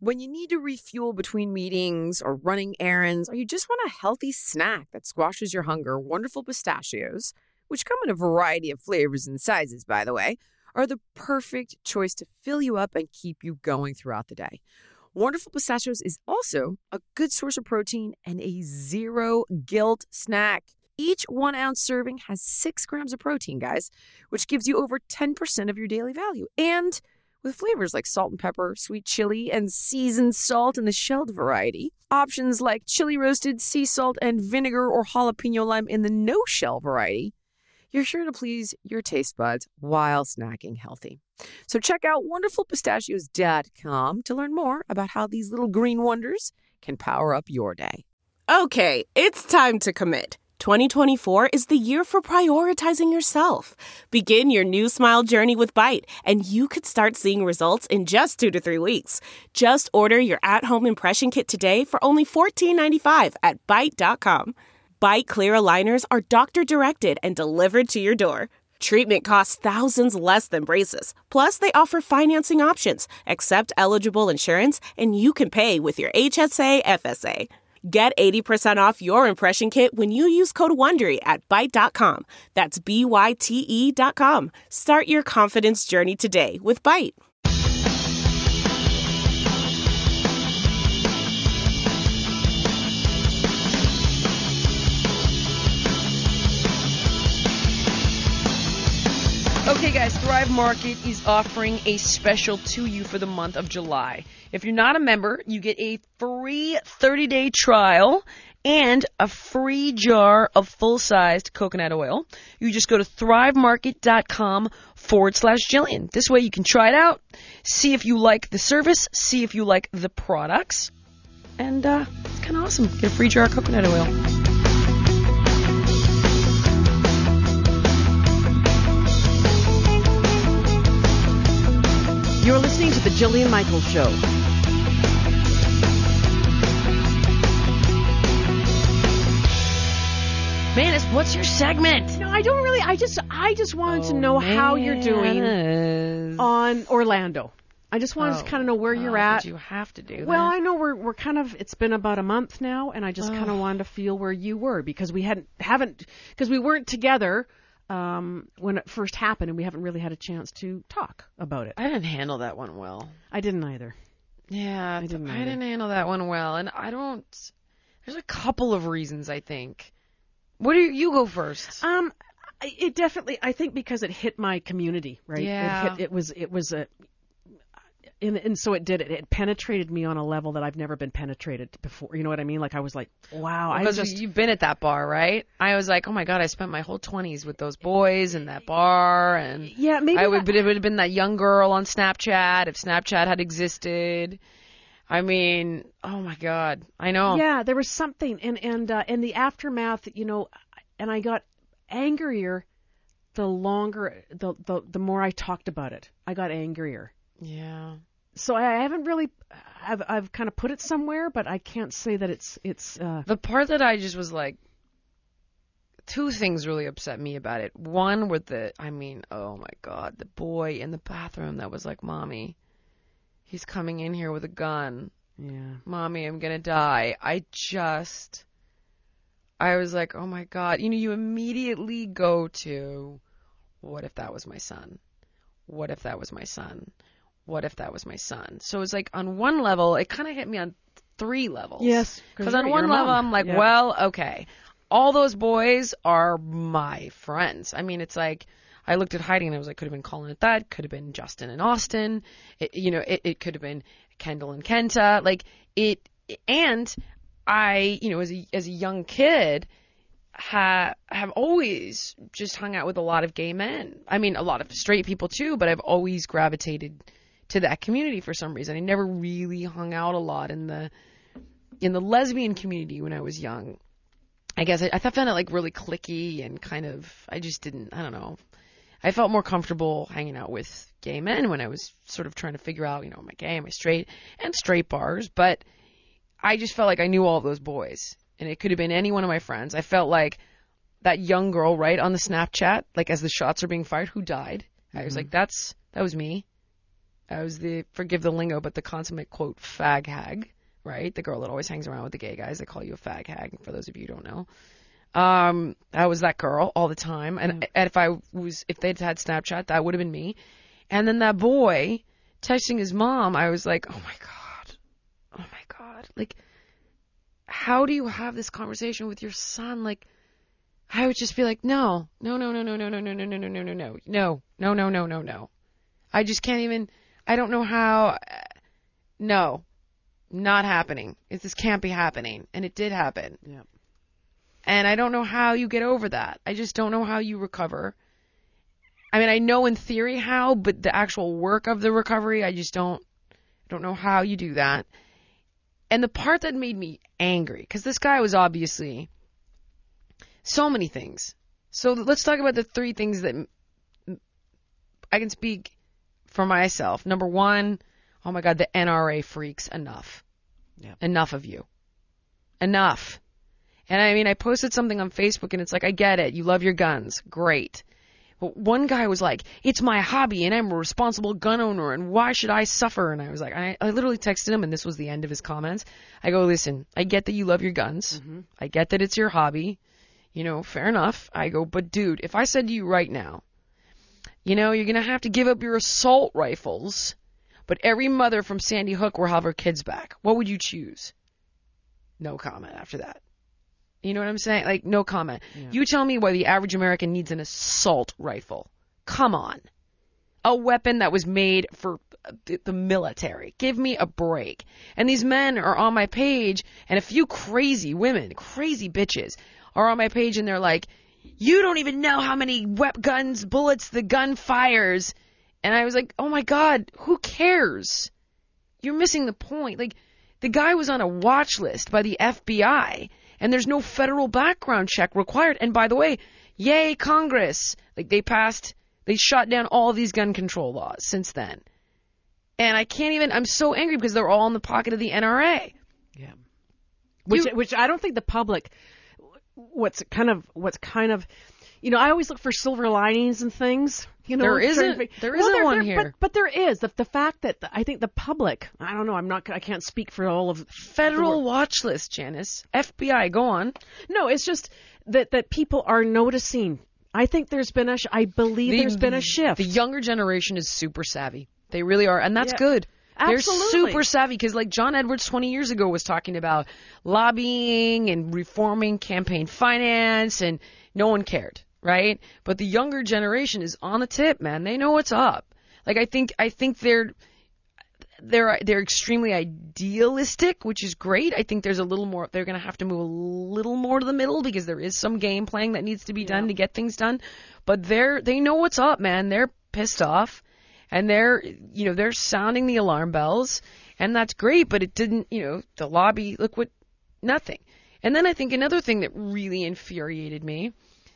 When you need to refuel between meetings or running errands, or you just want a healthy snack that squashes your hunger, Wonderful Pistachios, which come in a variety of flavors and sizes, by the way, are the perfect choice to fill you up and keep you going throughout the day. Wonderful Pistachios is also a good source of protein and a zero guilt snack. Each 1 ounce serving has 6 grams of protein, guys, which gives you over 10% of your daily value. And with flavors like salt and pepper, sweet chili, and seasoned salt in the shelled variety, options like chili roasted, sea salt, and vinegar or jalapeno lime in the no-shell variety, you're sure to please your taste buds while snacking healthy. So check out wonderfulpistachios.com to learn more about how these little green wonders can power up your day. Okay, it's time to commit. 2024 is the year for prioritizing yourself. Begin your new smile journey with Byte, and you could start seeing results in just 2 to 3 weeks. Just order your at-home impression kit today for only $14.95 at Byte.com. Byte Clear aligners are doctor-directed and delivered to your door. Treatment costs thousands less than braces. Plus, they offer financing options, accept eligible insurance, and you can pay with your HSA FSA. Get 80% off your impression kit when you use code WONDERY at Byte.com. That's BYTE.com. Start your confidence journey today with Byte. Okay, guys, Thrive Market is offering a special to you for the month of July. If you're not a member, you get a free 30-day trial and a free jar of full-sized coconut oil. You just go to thrivemarket.com/Jillian. This way you can try it out, see if you like the service, see if you like the products, and it's kind of awesome. Get a free jar of coconut oil. You're listening to The Jillian Michaels Show. Manus, what's your segment? No, I don't really. I just wanted to know how you're doing on Orlando. I just wanted to kind of know where you're at. Did you have to do that? Well, I know we're kind of. It's been about a month now, and I just kind of wanted to feel where you were because we because we weren't together when it first happened, and we haven't really had a chance to talk about it. I didn't handle that one well. I didn't either. Yeah, I didn't handle that one well, and I don't. There's a couple of reasons I think. What do you go first? It definitely. I think because it hit my community, right? Yeah. It was a. And so it did. It penetrated me on a level that I've never been penetrated before. You know what I mean? Like I was like, wow. Because you've been at that bar, right? I was like, oh my God, I spent my whole 20s with those boys in that bar, and yeah, maybe it would have been that young girl on Snapchat if Snapchat had existed. I mean, oh my God, I know. Yeah, there was something, and the aftermath, you know, and I got angrier the longer, the more I talked about it. I got angrier. Yeah. So I haven't really, I've kind of put it somewhere, but I can't say that it's. The part that I just was like, two things really upset me about it. One with oh my God, the boy in the bathroom that was like, Mommy, he's coming in here with a gun. Yeah. Mommy, I'm going to die. I was like, oh my God. You know, you immediately go to, what if that was my son? What if that was my son? What if that was my son? So it's like on one level, it kind of hit me on 3 levels. Yes. Because on one level, I'm like, well, okay. All those boys are my friends. I mean, it's like, I looked at Heidi and I was like, could have been Colin and Thad, could have been Justin and Austin. It could have been Kendall and Kenta. And I, you know, as a young kid, have always just hung out with a lot of gay men. I mean, a lot of straight people too, but I've always gravitated to that community for some reason. I never really hung out a lot in the lesbian community when I was young. I guess I found it like really cliquey and kind of, I just didn't, I don't know. I felt more comfortable hanging out with gay men when I was sort of trying to figure out, you know, am I gay, am I straight, and straight bars, but I just felt like I knew all of those boys. And it could have been any one of my friends. I felt like that young girl, right, on the Snapchat, like as the shots are being fired, who died. I was like, that was me. I was forgive the lingo, but the consummate, quote, fag hag, right? The girl that always hangs around with the gay guys. They call you a fag hag, for those of you who don't know. I was that girl all the time. And if they'd had Snapchat, that would have been me. And then that boy texting his mom, I was like, oh my God. Like, how do you have this conversation with your son? Like, I would just be like, no. I just can't even, I don't know how, no, not happening. This can't be happening. And it did happen. Yeah. And I don't know how you get over that. I just don't know how you recover. I mean, I know in theory how, but the actual work of the recovery, I don't know how you do that. And the part that made me angry, because this guy was obviously so many things. So let's talk about the 3 things that I can speak for myself. Number 1, oh my God, the NRA freaks, enough. Yeah. Enough of you. Enough. And I mean, I posted something on Facebook and it's like, I get it. You love your guns. Great. But one guy was like, it's my hobby and I'm a responsible gun owner and why should I suffer? And I was like, I literally texted him and this was the end of his comments. I go, listen, I get that you love your guns. Mm-hmm. I get that it's your hobby. You know, fair enough. I go, but dude, if I said to you right now, you know, you're going to have to give up your assault rifles, but every mother from Sandy Hook will have her kids back, what would you choose? No comment after that. You know what I'm saying? Like, no comment. Yeah. You tell me why the average American needs an assault rifle. Come on. A weapon that was made for the military. Give me a break. And these men are on my page, and a few crazy women, crazy bitches, are on my page, and they're like, you don't even know how many bullets the gun fires. And I was like, oh my God, who cares? You're missing the point. Like, the guy was on a watch list by the FBI, and there's no federal background check required. And by the way, yay, Congress. Like, they shot down all of these gun control laws since then. And I'm so angry because they're all in the pocket of the NRA. Yeah. Which I don't think the public, what's kind of, you know, I always look for silver linings and things. You know, there isn't one here. But there is. The fact that I think the public, I don't know, I can't speak for all of federal watch list, Janice. FBI, go on. No, it's just that people are noticing. I think there's been there's been a shift. The younger generation is super savvy. They really are, and that's good. Absolutely. They're super savvy because, like, John Edwards 20 years ago was talking about lobbying and reforming campaign finance, and no one cared. Right? But the younger generation is on the tip, man. They know what's up. Like, I think they're extremely idealistic, which is great. I think there's a little more, they're going to have to move a little more to the middle because there is some game playing that needs to be done to get things done. But they know what's up, man. They're pissed off and they're sounding the alarm bells, and that's great, but it didn't, the lobby, nothing. And then I think another thing that really infuriated me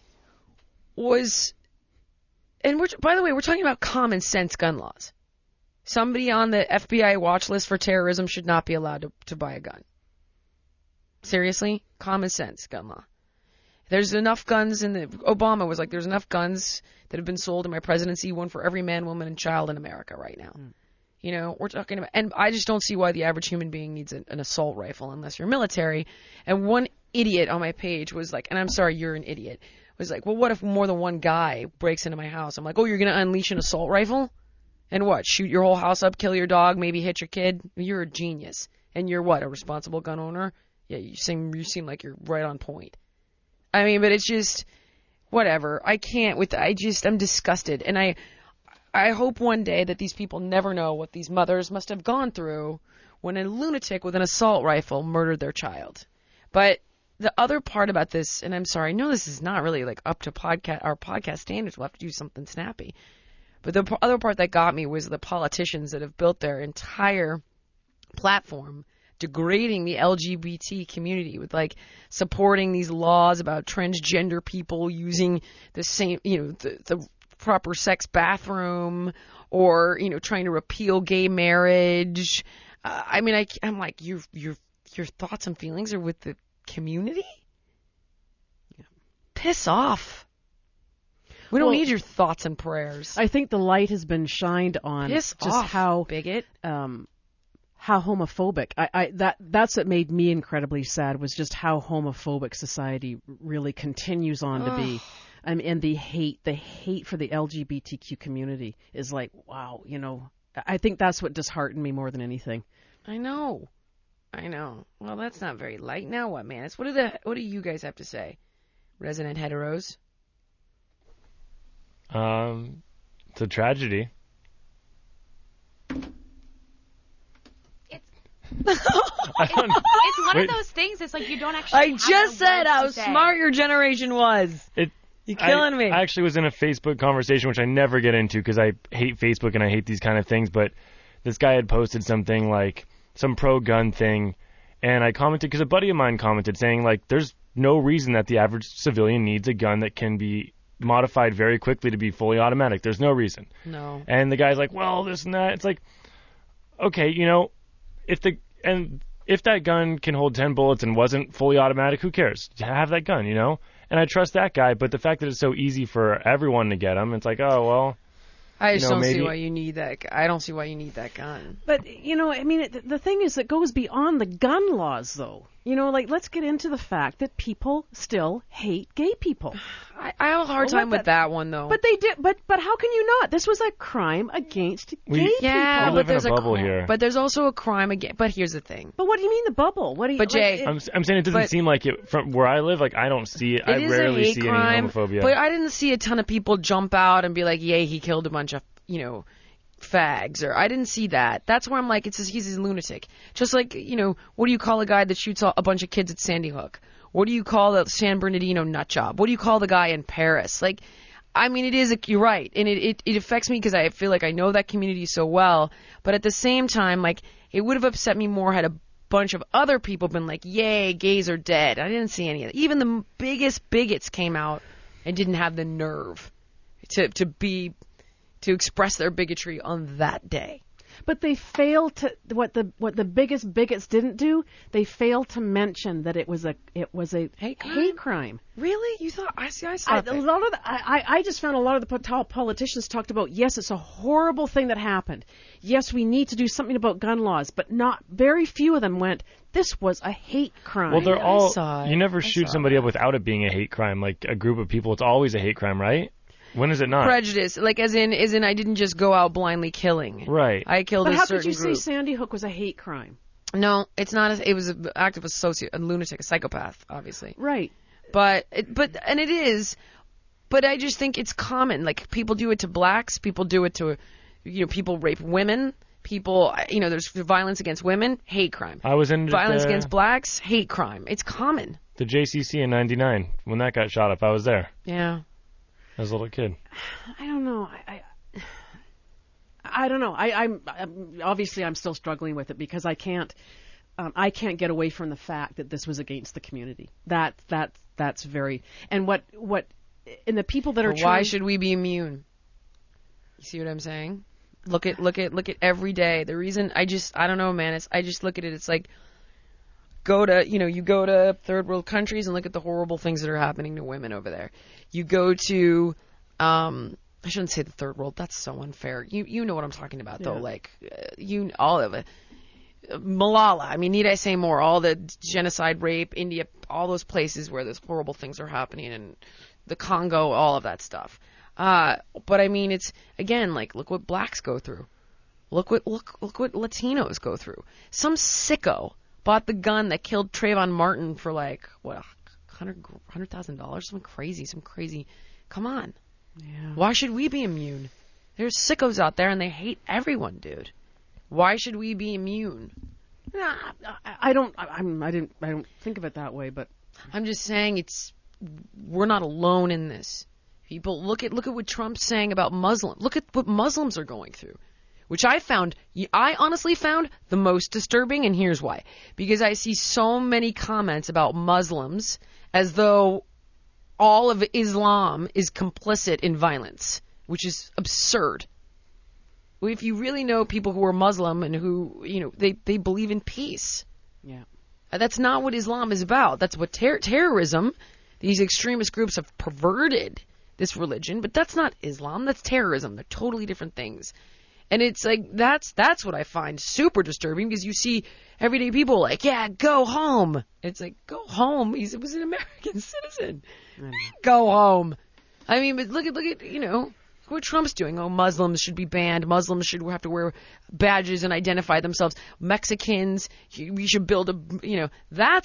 was, and by the way, we're talking about common sense gun laws. Somebody on the FBI watch list for terrorism should not be allowed to buy a gun. Seriously? Common sense gun law. There's enough guns Obama was like, there's enough guns that have been sold in my presidency, one for every man, woman, and child in America right now. You know, we're talking about, and I just don't see why the average human being needs an assault rifle unless you're military. And one idiot on my page was like, and I'm sorry, you're an idiot, was like, well, what if more than one guy breaks into my house? I'm like, oh, you're going to unleash an assault rifle? And what, shoot your whole house up, kill your dog, maybe hit your kid? You're a genius. And you're what, a responsible gun owner? Yeah, you seem like you're right on point. I mean, but it's just, whatever. I'm disgusted. And I hope one day that these people never know what these mothers must have gone through when a lunatic with an assault rifle murdered their child. But the other part about this, and I'm sorry, no, this is not really like up to our podcast standards. We'll have to do something snappy. But the other part that got me was the politicians that have built their entire platform degrading the LGBT community with, like, supporting these laws about transgender people using the same, the proper sex bathroom, or, trying to repeal gay marriage. I'm like, your thoughts and feelings are with the community? Yeah. Piss off. We don't need your thoughts and prayers. I think the light has been shined on Piss just off, how bigot. How homophobic. That's what made me incredibly sad, was just how homophobic society really continues on to be. And the hate for the LGBTQ community is like, wow, I think that's what disheartened me more than anything. I know. Well, that's not very light. Now what, man? What do you guys have to say? Resident heteros? It's a tragedy. It's one of those things. It's like you don't actually. I just said how smart your generation was. You're killing me. I actually was in a Facebook conversation, which I never get into because I hate Facebook and I hate these kind of things. But this guy had posted something like some pro-gun thing, and I commented because a buddy of mine commented saying like, "There's no reason that the average civilian needs a gun that can be modified very quickly to be fully automatic. There's no reason." No. And the guy's like, "Well, this and that." It's like, okay, if that gun can hold 10 bullets and wasn't fully automatic, who cares? Have that gun, And I trust that guy, but the fact that it's so easy for everyone to get them, it's like, oh, well. I just don't see why you need that. I don't see why you need that gun. But, the thing is, it goes beyond the gun laws, though. Let's get into the fact that people still hate gay people. I have a hard time with that one, though. But they did. But how can you not? This was a crime against gay people. Yeah, we live in a bubble here. But there's also a crime against. But here's the thing. But what do you mean the bubble? What do you? But Jay, I'm saying it doesn't seem like it from where I live. Like I don't see it. I rarely see any homophobia. But I didn't see a ton of people jump out and be like, "Yay, he killed a bunch of fags," or I didn't see that. That's where I'm like, he's a lunatic. Just like, what do you call a guy that shoots a bunch of kids at Sandy Hook? What do you call the San Bernardino nut job? What do you call the guy in Paris? Like, I mean, you're right. And it affects me because I feel like I know that community so well. But at the same time, like, it would have upset me more had a bunch of other people been like, yay, gays are dead. I didn't see any of that. Even the biggest bigots came out and didn't have the nerve to express their bigotry on that day. But they failed to what the biggest bigots didn't do. They failed to mention that it was a hate crime. Really? You thought I saw that? I just found a lot of the politicians talked about, yes, it's a horrible thing that happened. Yes, we need to do something about gun laws, but not very few of them went, this was a hate crime. Well, they're all. You never shoot somebody up without it being a hate crime. Like a group of people, it's always a hate crime, right? When is it not? Prejudice, like as in I didn't just go out blindly killing. Right. I killed a certain group. But how could you say Sandy Hook was a hate crime? No, it's not. It was an act of a lunatic, a psychopath, obviously. Right. But it is. But I just think it's common. Like people do it to blacks. People do it to, people rape women. People, there's violence against women, hate crime. I was in violence against blacks, hate crime. It's common. The JCC in '99 when that got shot up. I was there. Yeah. As a little kid. I don't know. I don't know. I'm obviously I'm still struggling with it because I can't get away from the fact that this was against the community. That's very, and what and the people that are trying. Why should we be immune? You see what I'm saying? Look at every day. The reason I don't know, man. I just look at it. It's like you go to third world countries and look at the horrible things that are happening to women over there. You go to, I shouldn't say the third world. That's so unfair. You know what I'm talking about, though. Like, all of it. Malala. I mean, need I say more? All the genocide, rape, India, all those places where those horrible things are happening, and the Congo, all of that stuff. But I mean, it's again like look what blacks go through. Look what Latinos go through. Some sicko bought the gun that killed Trayvon Martin for like what? $100,000, some crazy. Come on. Yeah. Why should we be immune? There's sickos out there and they hate everyone, dude. Why should we be immune? I don't think of it that way, but I'm just saying we're not alone in this. People look at what Trump's saying about Muslims. Look at what Muslims are going through. Which I honestly found the most disturbing, and here's why. Because I see so many comments about Muslims as though all of Islam is complicit in violence, which is absurd. If you really know people who are Muslim and who, they believe in peace. Yeah. That's not what Islam is about. That's what terrorism, these extremist groups have perverted this religion, but that's not Islam. That's terrorism. They're totally different things. And it's like, that's what I find super disturbing, because you see everyday people like, yeah, go home. It's like, go home? He was an American citizen. Go home. I mean, but look at, you know, what Trump's doing. Oh, Muslims should be banned. Muslims should have to wear badges and identify themselves. Mexicans, we should build a, you know, that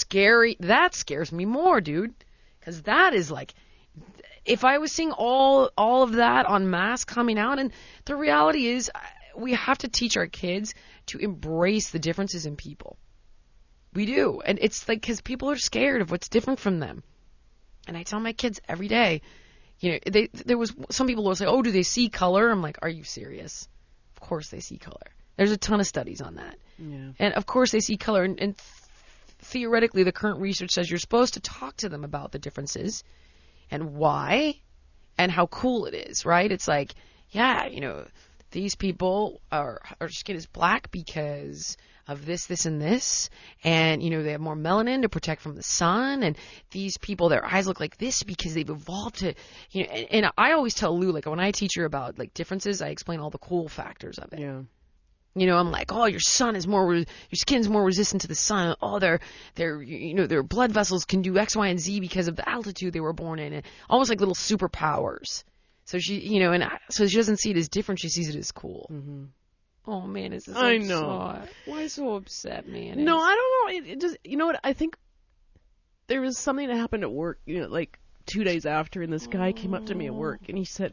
scares me more, dude. Because that is like, if I was seeing all of that en masse coming out, and the reality is we have to teach our kids to embrace the differences in people. We do. And it's like, because people are scared of what's different from them. And I tell my kids every day, you know, there was some people will say, oh, do they see color? I'm like, are you serious? Of course they see color. There's a ton of studies on that. Yeah. And of course they see color. And theoretically, the current research says you're supposed to talk to them about the differences and why and how cool it is, right? It's like, yeah, you know, these people our skin is black because of this, and this, and, you know, they have more melanin to protect from the sun, and these people, their eyes look like this because they've evolved to, you know, and I always tell Lou, like, when I teach her about, like, differences, I explain all the cool factors of it. Yeah. You know, I'm like, oh, your skin's more resistant to the sun. Oh, their blood vessels can do X, Y, and Z because of the altitude they were born in, and almost like little superpowers. So she, you know, so she doesn't see it as different. She sees it as cool. Mm-hmm. Oh man, is this? I know. Why so upset, man? No, I don't know. It just, you know what? I think there was something that happened at work. You know, like 2 days after, and this guy came up to me at work, and he said,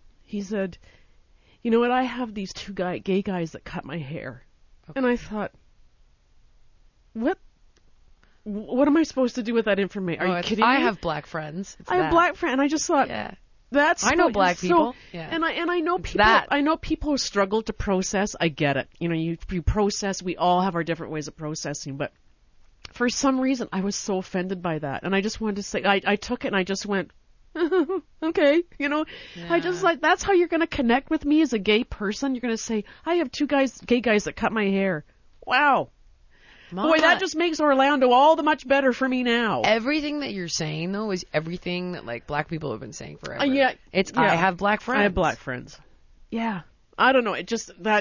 you know what? I have these two gay guys that cut my hair, and I thought, what am I supposed to do with that information? Are you kidding me? I have black friends. I have black friends, and I just thought, yeah. I know black people. Yeah. And I know people. I know people who struggle to process. I get it. You know, you process. We all have our different ways of processing. But for some reason, I was so offended by that, and I just wanted to say, I took it and I just went, okay. You know, yeah. I just like, that's how you're going to connect with me as a gay person. You're going to say, I have two gay guys that cut my hair. Wow. Mama, boy, that just makes Orlando all the much better for me now. Everything that you're saying, though, is everything that, like, black people have been saying forever. Yeah. I have black friends. I have black friends. Yeah. I don't know. I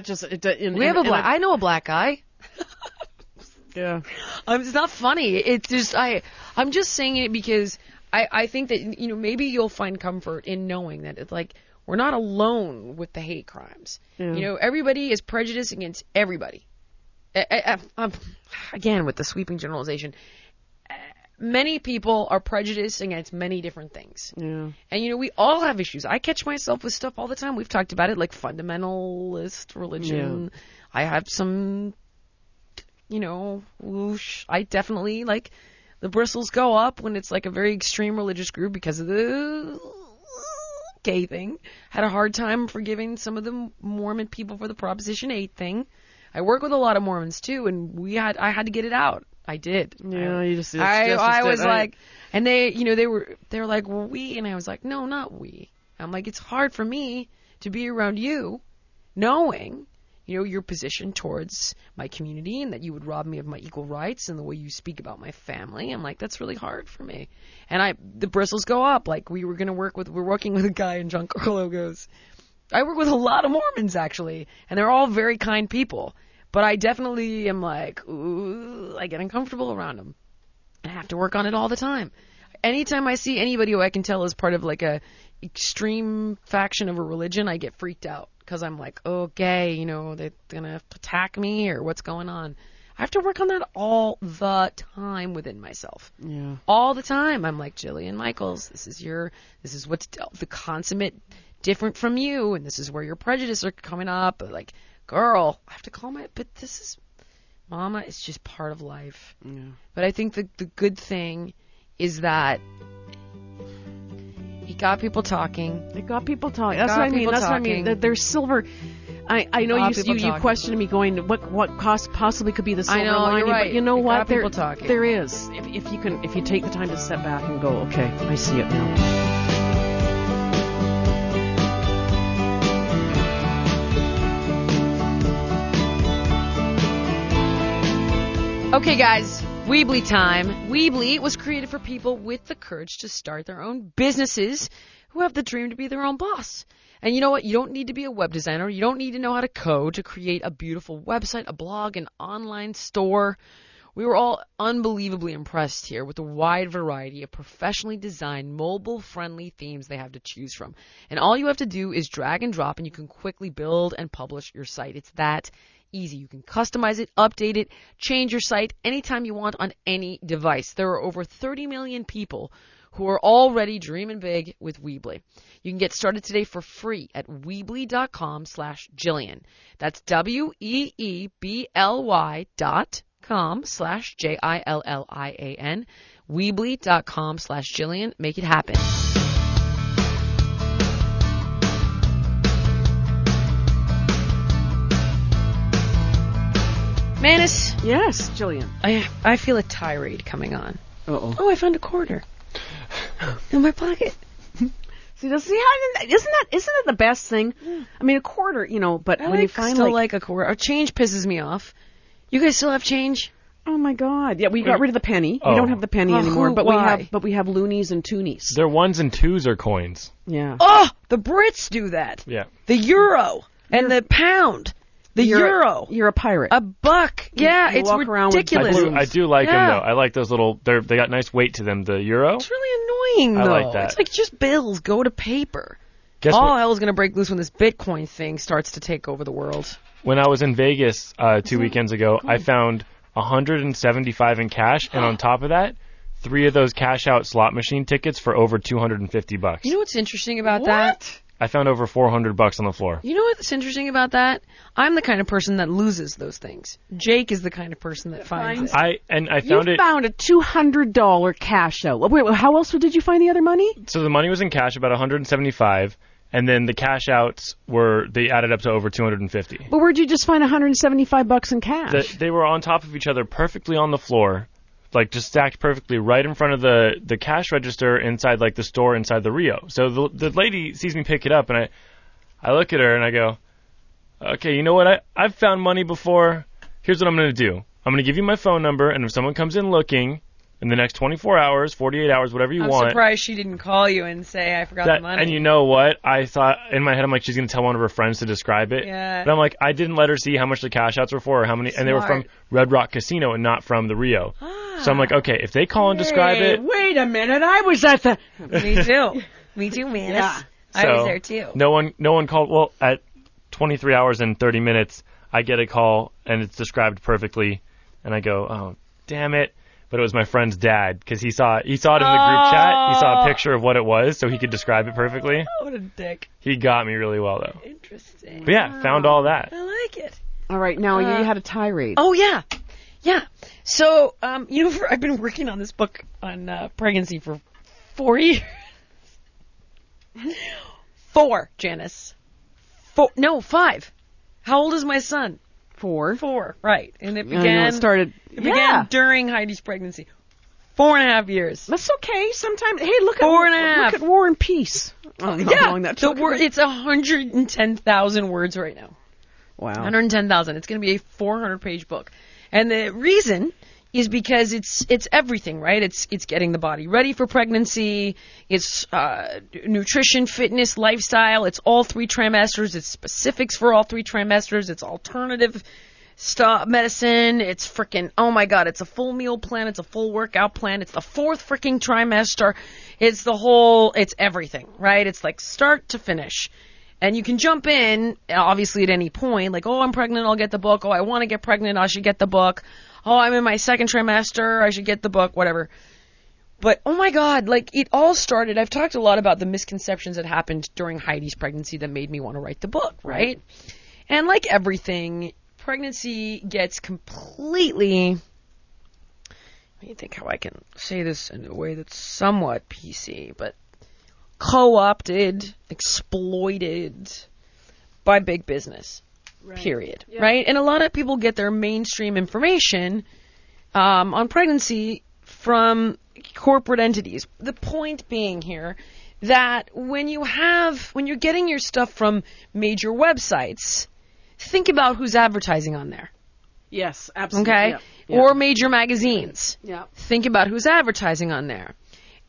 know a black guy. Yeah. It's not funny. It's just, I'm just saying it because I think that, you know, maybe you'll find comfort in knowing that it's like, we're not alone with the hate crimes. Yeah. You know, everybody is prejudiced against everybody. Again, with the sweeping generalization, many people are prejudiced against many different things. Yeah. And, you know, we all have issues. I catch myself with stuff all the time. We've talked about it, like fundamentalist religion. Yeah. I have some, you know, whoosh. I definitely, like, the bristles go up when it's, like, a very extreme religious group because of the gay thing. Had a hard time forgiving some of the Mormon people for the Proposition 8 thing. I work with a lot of Mormons too, and I had to get it out. I did. Yeah, I was like, and they, you know, they were like, well, we, and I was like, no, not we. I'm like, it's hard for me to be around you, knowing, you know, your position towards my community and that you would rob me of my equal rights and the way you speak about my family. I'm like, that's really hard for me. And the bristles go up. Like, we're working with a guy, and John Carlo goes, I work with a lot of Mormons, actually, and they're all very kind people. But I definitely am like, ooh, I get uncomfortable around them. I have to work on it all the time. Anytime I see anybody who I can tell is part of, like, a extreme faction of a religion, I get freaked out. Because I'm like, okay, you know, they're going to attack me, or what's going on. I have to work on that all the time within myself. Yeah. All the time. I'm like, Jillian Michaels, this is what's the consummate different from you, and this is where your prejudices are coming up. Like, girl, I have to call but this is, Mama, it's just part of life. Yeah. But I think the good thing is that he got people talking. They got people talking. That's what I mean. That's what I mean. There's silver. I know you questioned me going, what possibly could be the silver lining? You're right. But you know what? There is. If you take the time to step back and go, okay, I see it now. Okay, guys, Weebly time. Weebly was created for people with the courage to start their own businesses who have the dream to be their own boss. And you know what? You don't need to be a web designer. You don't need to know how to code to create a beautiful website, a blog, an online store. We were all unbelievably impressed here with the wide variety of professionally designed, mobile-friendly themes they have to choose from. And all you have to do is drag and drop, and you can quickly build and publish your site. It's that easy. You can customize it, update it, change your site anytime you want on any device. There are over 30 million people who are already dreaming big with Weebly. You can get started today for free at Weebly.com/Jillian. That's WEEBLY.com/JILLIAN. Weebly.com/Jillian. Make it happen. Manus. Yes, Jillian. I feel a tirade coming on. Uh-oh. Oh, I found a quarter in my pocket. See how isn't that the best thing? Yeah. I mean, a quarter, but when you find still like a quarter. A change pisses me off. You guys still have change? Oh my God! Yeah, we got rid of the penny. We don't have the penny anymore, but why? we have loonies and toonies. Their ones and twos are coins. Yeah. Oh, the Brits do that. Yeah. The euro and the pound. The euro. You're a pirate. A buck. Yeah, you it's walk around ridiculous. with I do like them, though. I like those little, they got nice weight to them. The euro? It's really annoying, though. I like that. It's like just bills. Go to paper. Guess All what? hell is going to break loose when this Bitcoin thing starts to take over the world. When I was in Vegas 2 weekends ago, I found $175 in cash, and on top of that, 3 of those cash-out slot machine tickets for over $250. You know what's interesting about that? I found over $400 on the floor. You know what's interesting about that? I'm the kind of person that loses those things. Jake is the kind of person that finds it. I found you found a $200 cash out. Wait, how else did you find the other money? So the money was in cash, about $175, and then the cash outs they added up to over $250. But where'd you just find $175 in cash? They were on top of each other, perfectly on the floor, like just stacked perfectly right in front of the cash register inside like the store inside the Rio. So the lady sees me pick it up, and I look at her and I go, okay, you know what? I've found money before. Here's what I'm going to do. I'm going to give you my phone number, and if someone comes in looking in the next 24 hours, 48 hours, whatever you want. I'm surprised she didn't call you and say, I forgot the money. And you know what? I thought in my head, I'm like, she's going to tell one of her friends to describe it. Yeah. But I'm like, I didn't let her see how much the cash outs were for or how many. Smart. And they were from Red Rock Casino and not from the Rio. So I'm like, okay, if they call and describe it. Wait a minute. I was at the... Me too. Me too, man. Yeah. I was there too. No one called. Well, at 23 hours and 30 minutes, I get a call and it's described perfectly. And I go, oh, damn it. But it was my friend's dad because he saw it in the group chat. He saw a picture of what it was so he could describe it perfectly. What a dick. He got me really well, though. Interesting. But yeah, found all that. I like it. All right, now you had a tirade. Oh, yeah. Yeah. So, I've been working on this book on pregnancy for 4 years. 4, Janice. 5. How old is my son? 4. 4, right. And it I began... know, it began during Heidi's pregnancy. 4.5 years. That's okay. Sometimes, hey, look 4.5. Look at War and Peace. Oh, Yeah, how long that took. it's 110,000 words right now. Wow. 110,000. It's going to be a 400-page book. And the reason is because it's everything, right? It's getting the body ready for pregnancy. It's nutrition, fitness, lifestyle. It's all 3 trimesters. It's specifics for all 3 trimesters. It's alternative stuff, medicine. It's freaking, oh my God, it's a full meal plan. It's a full workout plan. It's the 4th freaking trimester. It's it's everything, right? It's like start to finish. And you can jump in, obviously, at any point. Like, oh, I'm pregnant, I'll get the book. Oh, I want to get pregnant, I should get the book. Oh, I'm in my 2nd trimester, I should get the book, whatever. But, oh my God, like, it all started, I've talked a lot about the misconceptions that happened during Heidi's pregnancy that made me want to write the book, right? And like everything, pregnancy gets completely, let me think how I can say this in a way that's somewhat PC, but co-opted, exploited by big business, period, right? And a lot of people get their mainstream information on pregnancy from corporate entities. The point being here that when you're getting your stuff from major websites, think about who's advertising on there. Yes, absolutely. Okay? Yeah. Or major magazines. Yeah. Think about who's advertising on there.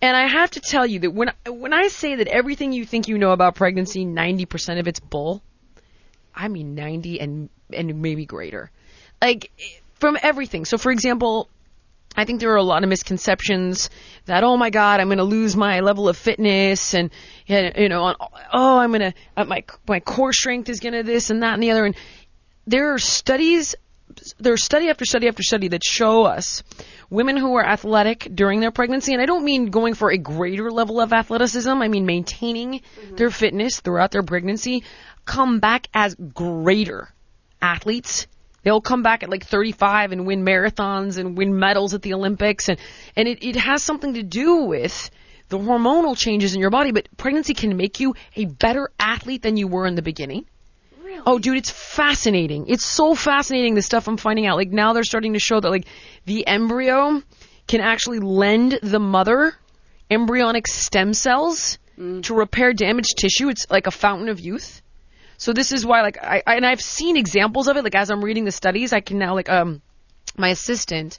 And I have to tell you that when I say that everything you think you know about pregnancy, 90% of it's bull, I mean 90 and maybe greater. Like, from everything. So, for example, I think there are a lot of misconceptions that, oh my God, I'm going to lose my level of fitness, and you know, I'm going to my core strength is going to this and that and the other. And there are studies, there's study after study after study that show us women who are athletic during their pregnancy, and I don't mean going for a greater level of athleticism. I mean maintaining their fitness throughout their pregnancy, come back as greater athletes. They'll come back at like 35 and win marathons and win medals at the Olympics. And it has something to do with the hormonal changes in your body. But pregnancy can make you a better athlete than you were in the beginning. Really? Oh, dude, it's fascinating. It's so fascinating, the stuff I'm finding out. Like, now they're starting to show that, like, the embryo can actually lend the mother embryonic stem cells to repair damaged tissue. It's like a fountain of youth. So this is why, like, I've seen examples of it. Like, as I'm reading the studies, I can now, like, my assistant,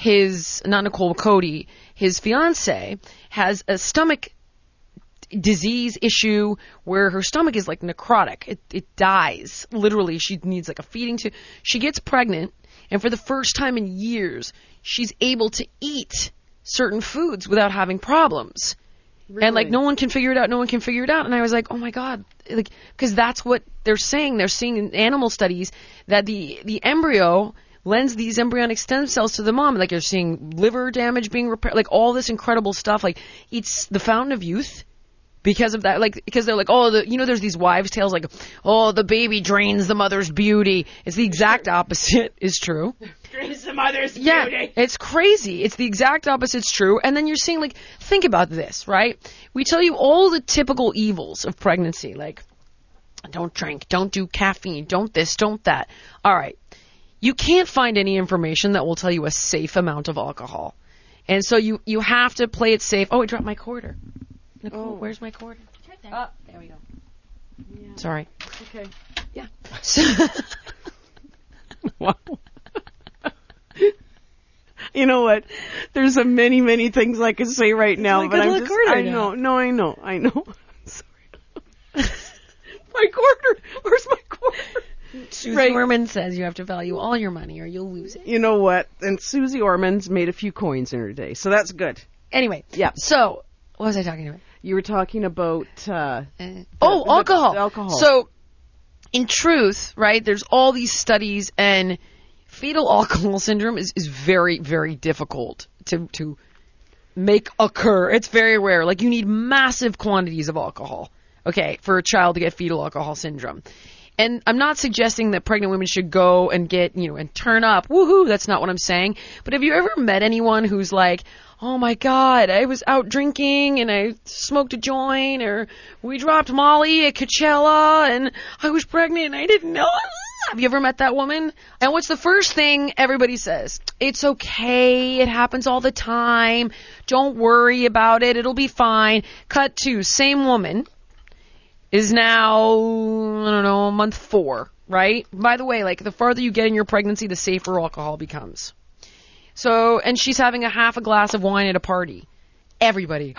not Nicole, Cody, his fiance has a stomach disease issue where her stomach is like necrotic. It dies. Literally, she needs like a feeding tube. She gets pregnant, and for the first time in years, she's able to eat certain foods without having problems. Really? And, like, no one can figure it out. And I was like, oh, my God. Like, because that's what they're saying. They're seeing in animal studies that the embryo lends these embryonic stem cells to the mom. Like, you're seeing liver damage being repaired. Like, all this incredible stuff. Like, it's the fountain of youth because of that. Like, because they're like, oh, there's these wives' tales like, oh, the baby drains the mother's beauty. It's the exact opposite is true. Drains the mother's beauty. Yeah, it's crazy. It's the exact opposite's true. And then you're seeing, like, think about this, right? We tell you all the typical evils of pregnancy, like, don't drink, don't do caffeine, don't this, don't that. All right. You can't find any information that will tell you a safe amount of alcohol. And so you have to play it safe. Oh, I dropped my quarter. Nicole, where's my quarter? It's right there. Oh, there we go. Yeah. Sorry. Okay. Yeah. Wow. You know what? There's a many things I could say right now, but I'm just, I know. Sorry. My quarter. Where's my quarter? Susie Orman says you have to value all your money or you'll lose it. You know what? And Susie Orman's made a few coins in her day, so that's good. Anyway. Yeah. So, what was I talking about? You were talking about alcohol. Alcohol. So, in truth, right, there's all these studies, and fetal alcohol syndrome is very, very difficult to make occur. It's very rare. Like, you need massive quantities of alcohol, okay, for a child to get fetal alcohol syndrome. And I'm not suggesting that pregnant women should go and get, and turn up. Woohoo, that's not what I'm saying. But have you ever met anyone who's like, oh my God, I was out drinking and I smoked a joint, or we dropped Molly at Coachella and I was pregnant and I didn't know it? Have you ever met that woman? And what's the first thing everybody says? It's okay. It happens all the time. Don't worry about it. It'll be fine. Cut to same woman is now, I don't know, month 4, right? By the way, like, the farther you get in your pregnancy, the safer alcohol becomes. So, and she's having a half a glass of wine at a party. Everybody,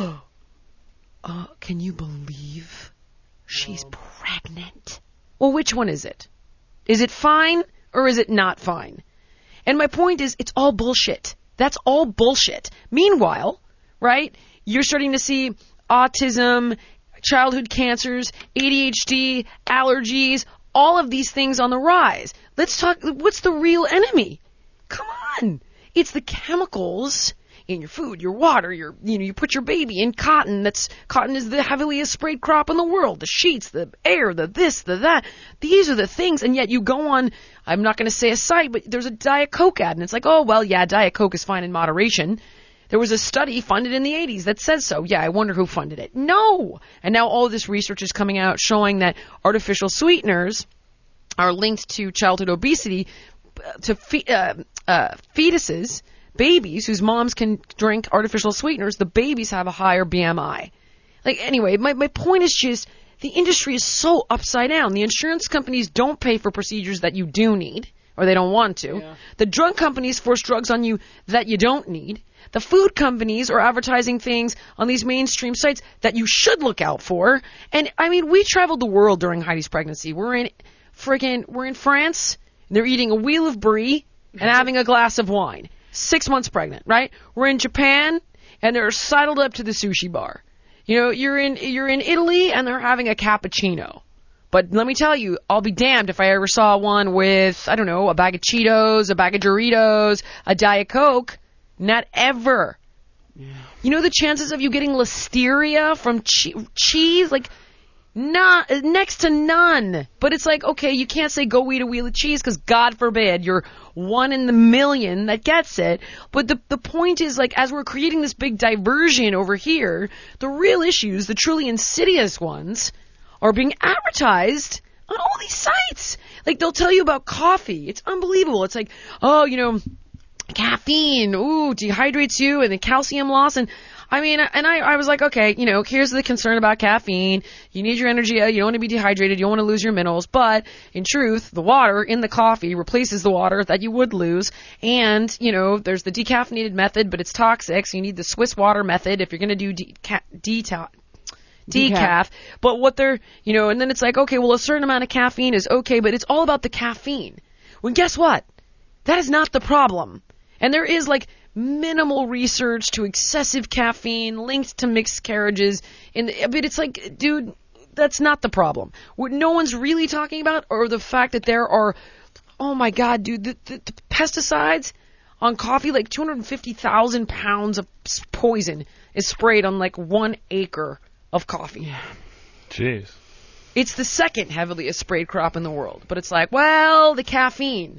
can you believe she's pregnant? Well, which one is it? Is it fine or is it not fine? And my point is, it's all bullshit. That's all bullshit. Meanwhile, right, you're starting to see autism, childhood cancers, ADHD, allergies, all of these things on the rise. Let's talk, what's the real enemy? Come on. It's the chemicals in your food, your water, you put your baby in cotton. Cotton is the heavily sprayed crop in the world. The sheets, the air, the this, the that. These are the things, and yet you go on, I'm not going to say a site, but there's a Diet Coke ad, and it's like, oh, well, yeah, Diet Coke is fine in moderation. There was a study funded in the 80s that says so. Yeah, I wonder who funded it. No! And now all this research is coming out showing that artificial sweeteners are linked to childhood obesity, to fetuses, babies whose moms can drink artificial sweeteners. The babies have a higher BMI. Like, anyway, my point is just, the industry is so upside down. The insurance companies don't pay for procedures that you do need, or they don't want to. Yeah. The drug companies force drugs on you that you don't need. The food companies are advertising things on these mainstream sites that you should look out for. And I mean, we traveled the world during Heidi's pregnancy. We're in France. And they're eating a wheel of brie and having a glass of wine. 6 months pregnant, right? We're in Japan and they're sidled up to the sushi bar. You know, you're in Italy and they're having a cappuccino. But let me tell you, I'll be damned if I ever saw one with, I don't know, a bag of Cheetos, a bag of Doritos, a Diet Coke. Not ever. Yeah. You know the chances of you getting listeria from cheese? Like, next to none. But it's like, okay, you can't say go eat a wheel of cheese because God forbid you're 1 in a million that gets it. But the point is, like, as we're creating this big diversion over here, the real issues, the truly insidious ones, are being advertised on all these sites. Like, they'll tell you about coffee. It's unbelievable. It's like, oh, you know, caffeine, dehydrates you, and the calcium loss. And I mean, and I was like, okay, you know, here's the concern about caffeine. You need your energy. You don't want to be dehydrated. You don't want to lose your minerals. But in truth, the water in the coffee replaces the water that you would lose. And, you know, there's the decaffeinated method, but it's toxic. So you need the Swiss water method if you're going to do decaf. But what they're, you know, and then it's like, okay, well, a certain amount of caffeine is okay, but it's all about the caffeine. Well, guess what? That is not the problem. And there is, like, minimal research to excessive caffeine linked to miscarriages. But it's like, dude, that's not the problem. What no one's really talking about are the fact that there are, oh my God, dude, the pesticides on coffee, like 250,000 pounds of poison is sprayed on like 1 acre of coffee. Jeez. It's the second heavily sprayed crop in the world. But it's like, well, the caffeine.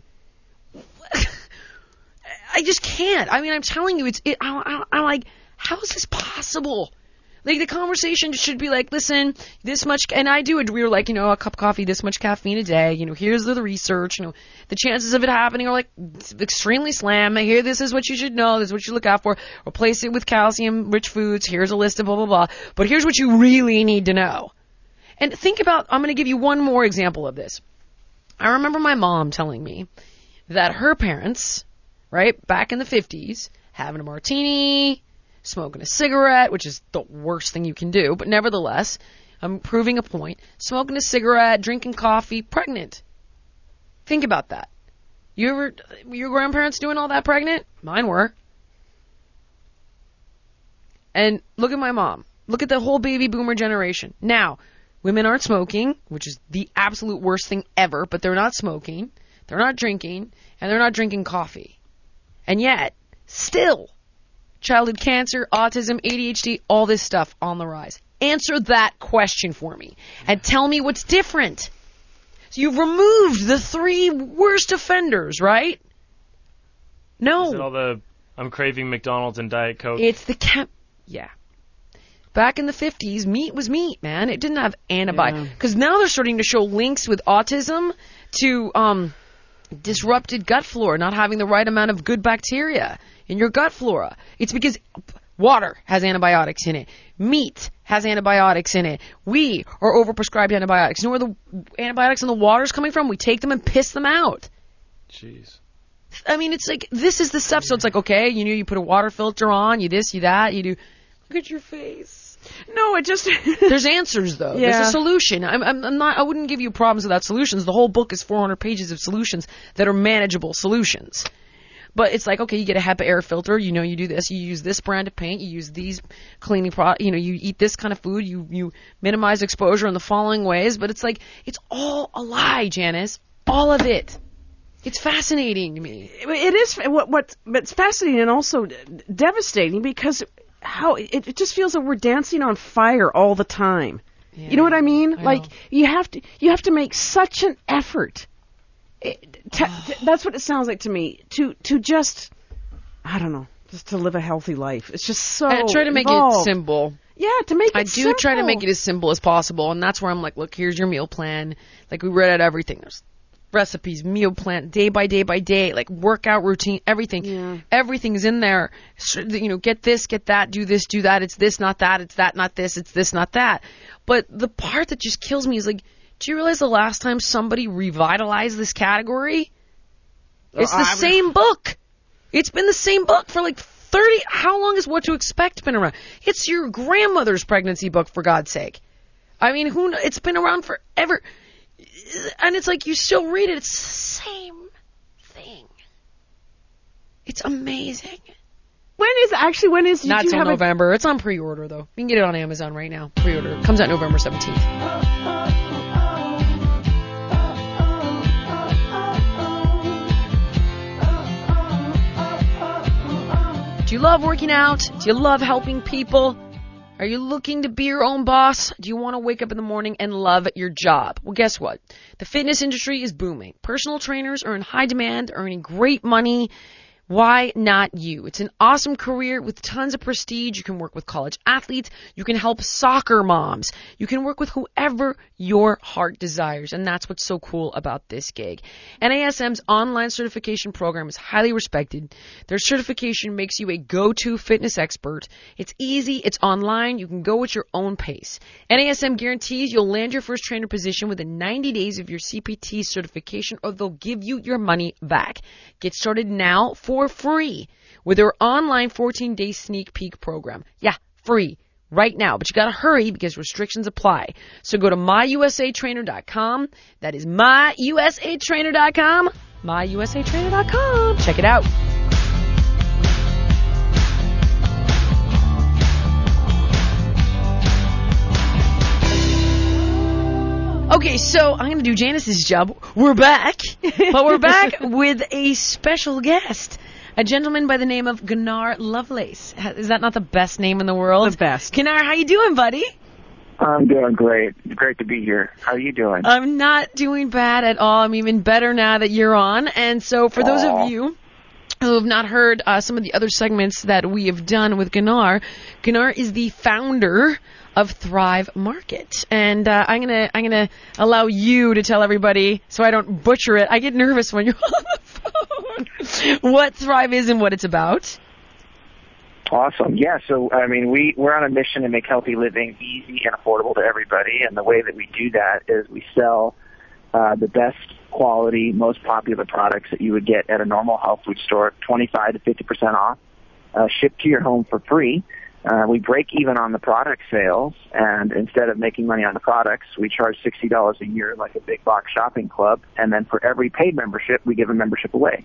I just can't. I mean, I'm telling you, I'm like, how is this possible? Like, the conversation should be like, listen, this much, and I do agree, like, you know, a cup of coffee, this much caffeine a day, you know, here's the research, you know, the chances of it happening are, like, extremely slim. Here, this is what you should know, this is what you look out for, replace it with calcium-rich foods, here's a list of blah, blah, blah, but here's what you really need to know. And think about, I'm going to give you one more example of this. I remember my mom telling me that her parents, right, back in the 50s, having a martini, smoking a cigarette, which is the worst thing you can do, but nevertheless, I'm proving a point, smoking a cigarette, drinking coffee, pregnant. Think about that. Your grandparents doing all that pregnant? Mine were. And look at my mom. Look at the whole baby boomer generation. Now, women aren't smoking, which is the absolute worst thing ever, but they're not smoking, they're not drinking, and they're not drinking coffee. And yet, still, childhood cancer, autism, ADHD, all this stuff on the rise. Answer that question for me and tell me what's different. So you've removed the 3 worst offenders, right? No. Is it all the, I'm craving McDonald's and Diet Coke? It's the yeah. Back in the 50s, meat was meat, man. It didn't have antibiotics. Because now they're starting to show links with autism to, disrupted gut flora, not having the right amount of good bacteria in your gut flora. It's because water has antibiotics in it. Meat has antibiotics in it. We are overprescribed antibiotics. You know where the antibiotics in the water's coming from? We take them and piss them out. Jeez. I mean, it's like, this is the stuff. So it's like, okay, you know, you put a water filter on, you this, you that, you do. Look at your face. No, it just there's answers though. Yeah. There's a solution. I'm not. I wouldn't give you problems without solutions. The whole book is 400 pages of solutions that are manageable solutions. But it's like, okay, you get a HEPA air filter. You know, you do this. You use this brand of paint. You use these cleaning products. You know, you eat this kind of food. You minimize exposure in the following ways. But it's like, it's all a lie, Janice. All of it. It's fascinating to me. It is. What's fascinating and also devastating because how it just feels like we're dancing on fire all the time. Yeah, you know what I mean? I like know. you have to make such an effort. That's what it sounds like to me. To just, I don't know, just to live a healthy life. It's just so. I try to make involved. it simple. Yeah, to make it I do simple. try to make it as simple as possible, and that's where I'm like, look, here's your meal plan. Like, we read out everything. There's recipes, meal plan, day by day, like workout routine, everything. Yeah. Everything's in there. So, you know, get this, get that, do this, do that. It's this, not that. It's that, not this. It's this, not that. But the part that just kills me is like, do you realize the last time somebody revitalized this category? It's the same book. It's been the same book for like 30. How long has What to Expect been around? It's your grandmother's pregnancy book, for God's sake. I mean, it's been around forever. And it's like you still read it. It's the same thing. It's amazing. When is Not till November. It's on pre-order, though. You can get it on Amazon right now. Pre-order. It comes out November 17th. Do you love working out? Do you love helping people? Are you looking to be your own boss? Do you want to wake up in the morning and love your job? Well, guess what? The fitness industry is booming. Personal trainers are in high demand, earning great money. Why not you? It's an awesome career with tons of prestige. You can work with college athletes. You can help soccer moms. You can work with whoever your heart desires. And that's what's so cool about this gig. NASM's online certification program is highly respected. Their certification makes you a go-to fitness expert. It's easy. It's online. You can go at your own pace. NASM guarantees you'll land your first trainer position within 90 days of your CPT certification, or they'll give you your money back. Get started now for free with their online 14-day sneak peek program. Yeah, free right now, but you gotta hurry because restrictions apply. So go to myusatrainer.com. That is myusatrainer.com. myusatrainer.com. Check it out. Okay, so I'm going to do Janice's job. We're back, but we're back with a special guest, a gentleman by the name of Gunnar Lovelace. Is that not the best name in the world? The best. Gunnar, how you doing, buddy? I'm doing great. Great to be here. How are you doing? I'm not doing bad at all. I'm even better now that you're on. And so for those of you who have not heard some of the other segments that we have done with Gunnar, Gunnar is the founder of Thrive Market, and I'm gonna allow you to tell everybody so I don't butcher it. I get nervous when you're on the phone. What Thrive is and what it's about. Awesome. Yeah. So I mean, we're on a mission to make healthy living easy and affordable to everybody, and the way that we do that is we sell the best quality, most popular products that you would get at a normal health food store, 25 to 50% off, shipped to your home for free. We break even on the product sales, and instead of making money on the products, we charge $60 a year like a big box shopping club, and then for every paid membership, we give a membership away.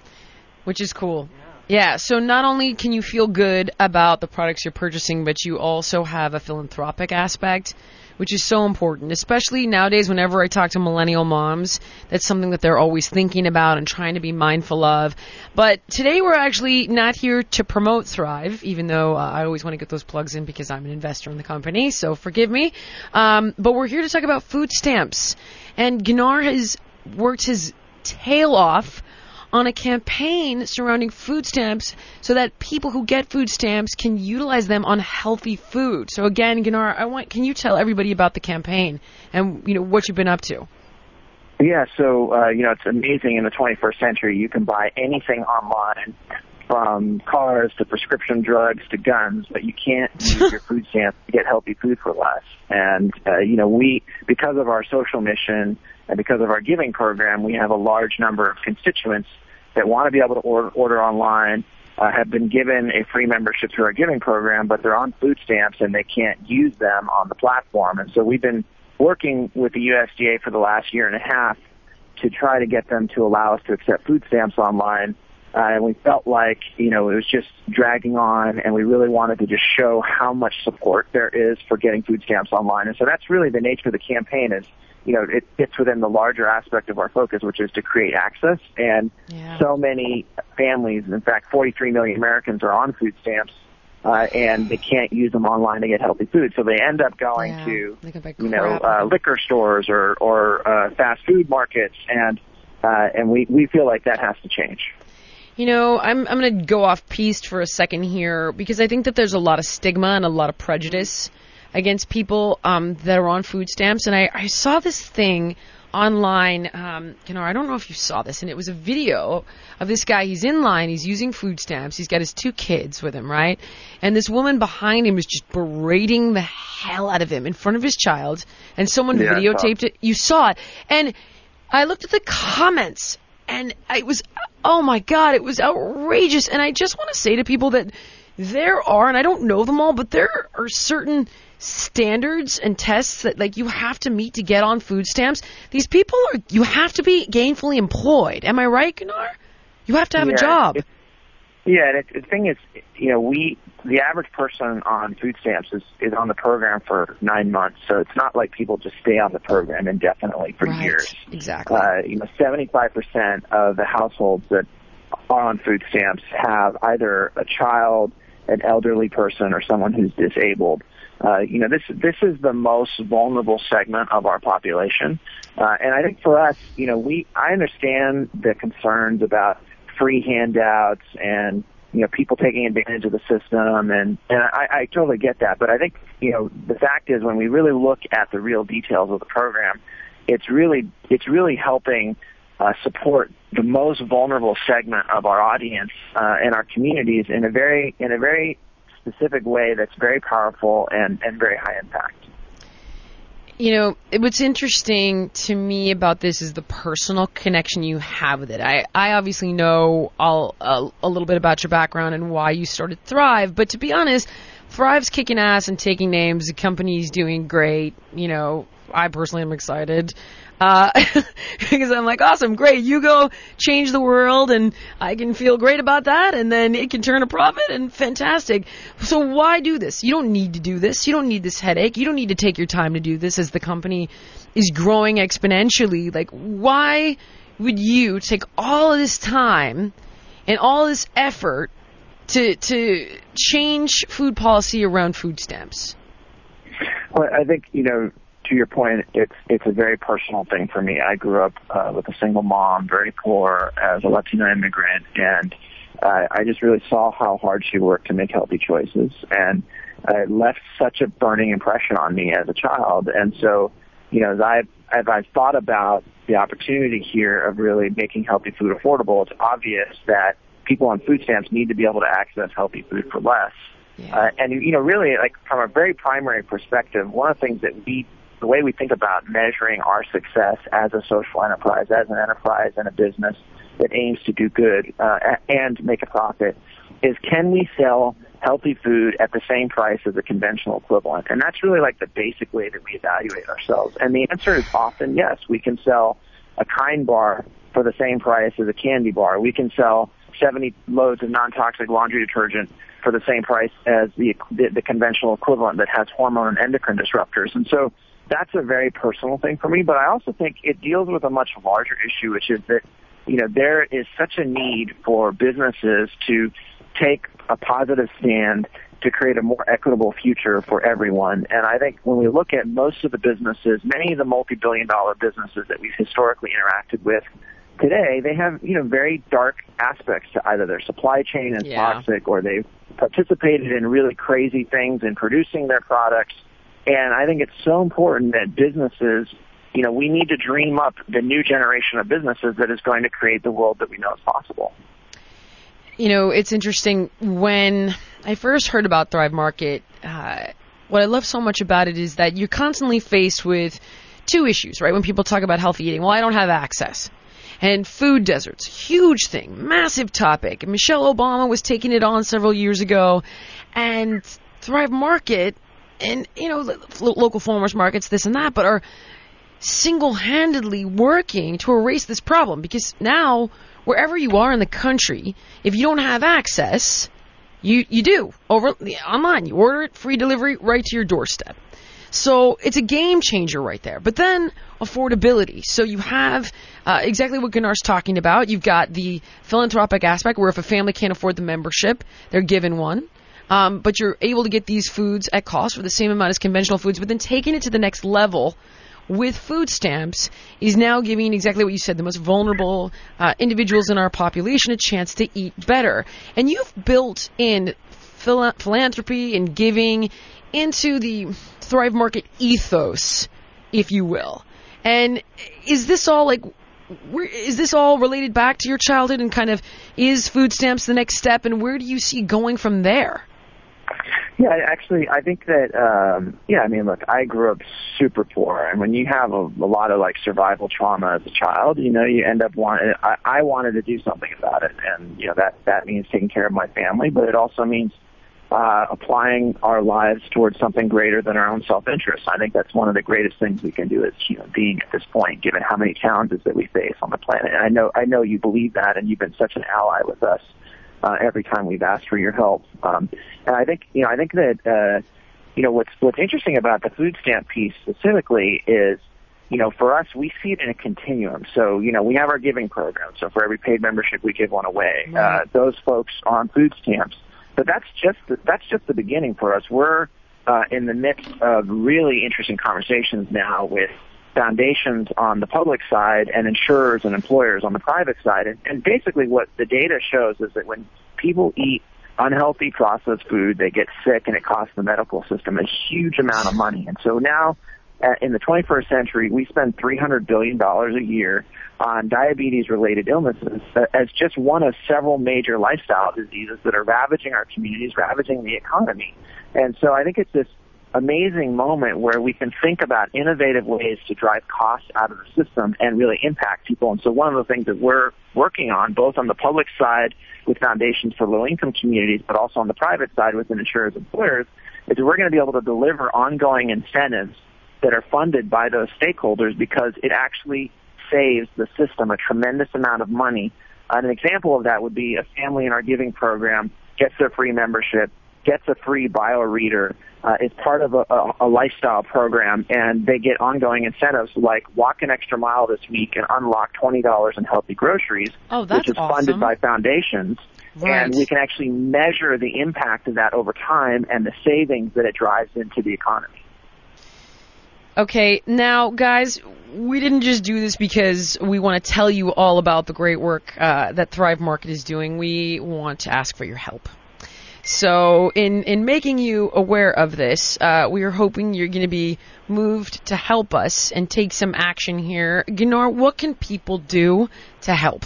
Which is cool. Yeah, so not only can you feel good about the products you're purchasing, but you also have a philanthropic aspect, which is so important, especially nowadays whenever I talk to millennial moms. That's something that they're always thinking about and trying to be mindful of. But today we're actually not here to promote Thrive, even though I always want to get those plugs in because I'm an investor in the company, so forgive me. But we're here to talk about food stamps. And Gunnar has worked his tail off on a campaign surrounding food stamps so that people who get food stamps can utilize them on healthy food. So again, Gunnar, can you tell everybody about the campaign and what you've been up to? Yeah, so it's amazing in the 21st century. You can buy anything online, from cars to prescription drugs to guns, but you can't use your food stamps to get healthy food for less. And we, because of our social mission and because of our giving program, we have a large number of constituents that want to be able to order online, have been given a free membership through our giving program, but they're on food stamps and they can't use them on the platform. And so we've been working with the USDA for the last year and a half to try to get them to allow us to accept food stamps online. And we felt like, it was just dragging on, and we really wanted to just show how much support there is for getting food stamps online. And so that's really the nature of the campaign is, it fits within the larger aspect of our focus, which is to create access. And so many families, in fact, 43 million Americans are on food stamps, and they can't use them online to get healthy food. So they end up going to, liquor stores or fast food markets, and we feel like that has to change. I'm going to go off piste for a second here because I think that there's a lot of stigma and a lot of prejudice against people that are on food stamps. And I saw this thing online, I don't know if you saw this, and it was a video of this guy. He's in line, he's using food stamps, he's got his 2 kids with him, right? And this woman behind him is just berating the hell out of him in front of his child, and someone videotaped it. You saw it. And I looked at the comments, And it was, oh my God, it was outrageous. And I just want to say to people that there are, and I don't know them all, but there are certain standards and tests that like you have to meet to get on food stamps. These people you have to be gainfully employed. Am I right, Gunnar? You have to have a job. And the thing is, the average person on food stamps is on the program for 9 months, so it's not like people just stay on the program indefinitely for years. Exactly. 75% of the households that are on food stamps have either a child, an elderly person, or someone who's disabled. This is the most vulnerable segment of our population, and I think for us, I understand the concerns about free handouts and people taking advantage of the system, and I totally get that. But I think the fact is, when we really look at the real details of the program, it's really helping support the most vulnerable segment of our audience and our communities in a very specific way that's very powerful and very high impact. What's interesting to me about this is the personal connection you have with it. I obviously know a little bit about your background and why you started Thrive, but to be honest, Thrive's kicking ass and taking names. The company's doing great. I personally am excited because I'm like, awesome, great. You go change the world, and I can feel great about that, and then it can turn a profit, and fantastic. So why do this? You don't need to do this. You don't need this headache. You don't need to take your time to do this as the company is growing exponentially. Like, why would you take all of this time and all this effort to change food policy around food stamps? Well, I think, to your point, it's a very personal thing for me. I grew up with a single mom, very poor, as a Latino immigrant, and I just really saw how hard she worked to make healthy choices, and it left such a burning impression on me as a child. And so, as I've thought about the opportunity here of really making healthy food affordable, it's obvious that people on food stamps need to be able to access healthy food for less. Yeah. And really, like, from a very primary perspective, one of the things that the way we think about measuring our success as a social enterprise, as an enterprise and a business that aims to do good and make a profit, is can we sell healthy food at the same price as a conventional equivalent? And that's really like the basic way that we evaluate ourselves. And the answer is often yes. We can sell a Kind bar for the same price as a candy bar. We can sell 70 loads of non-toxic laundry detergent for the same price as the conventional equivalent that has hormone and endocrine disruptors. And so that's a very personal thing for me, but I also think it deals with a much larger issue, which is that, there is such a need for businesses to take a positive stand to create a more equitable future for everyone. And I think when we look at most of the businesses, many of the multi-billion-dollar businesses that we've historically interacted with today, they have, very dark aspects to either their supply chain is toxic, or they've participated in really crazy things in producing their products. And I think it's so important that businesses, we need to dream up the new generation of businesses that is going to create the world that we know is possible. It's interesting. When I first heard about Thrive Market, what I love so much about it is that you're constantly faced with two issues, right? When people talk about healthy eating, well, I don't have access. And food deserts, huge thing, massive topic. Michelle Obama was taking it on several years ago. And Thrive Market, and, local farmers markets, this and that, but are single-handedly working to erase this problem. Because now, wherever you are in the country, if you don't have access, you do. Online, you order it, free delivery, right to your doorstep. So it's a game changer right there. But then affordability. So you have exactly what Gunnar's talking about. You've got the philanthropic aspect, where if a family can't afford the membership, they're given one. But you're able to get these foods at cost for the same amount as conventional foods. But then taking it to the next level with food stamps is now giving exactly what you said, the most vulnerable individuals in our population a chance to eat better. And you've built in philanthropy and giving into the Thrive Market ethos, if you will. And is this all related back to your childhood, and kind of is food stamps the next step, and where do you see going from there? Yeah, actually, I think that, I mean, look, I grew up super poor, and when you have a lot of, like, survival trauma as a child, you know, you end up I wanted to do something about it, and, you know, that means taking care of my family, but it also means applying our lives towards something greater than our own self-interest. I think that's one of the greatest things we can do as human beings at this point, given how many challenges that we face on the planet. And I know you believe that, and you've been such an ally with us every time we've asked for your help. And I think that what's interesting about the food stamp piece specifically is, you know, for us, we see it in a continuum. So, you know, we have our giving program. So for every paid membership, we give one away. Right. Those folks are on food stamps. But that's just the beginning for us. We're in the midst of really interesting conversations now with foundations on the public side and insurers and employers on the private side. And basically what the data shows is that when people eat unhealthy processed food, they get sick, and it costs the medical system a huge amount of money. And so now, in the 21st century, we spend $300 billion a year on diabetes-related illnesses as just one of several major lifestyle diseases that are ravaging our communities, ravaging the economy. And so I think it's this amazing moment where we can think about innovative ways to drive costs out of the system and really impact people. And so one of the things that we're working on, both on the public side with foundations for low-income communities, but also on the private side with insurers and employers, is that we're going to be able to deliver ongoing incentives that are funded by those stakeholders because it actually saves the system a tremendous amount of money. An example of that would be a family in our giving program gets their free membership, gets a free bioreader, is part of a lifestyle program, and they get ongoing incentives like walk an extra mile this week and unlock $20 in healthy groceries, which is funded by foundations. Right. And we can actually measure the impact of that over time and the savings that it drives into the economy. Okay, now, guys, we didn't just do this because we want to tell you all about the great work that Thrive Market is doing. We want to ask for your help. So in making you aware of this, we are hoping you're going to be moved to help us and take some action here. Gunnar, what can people do to help?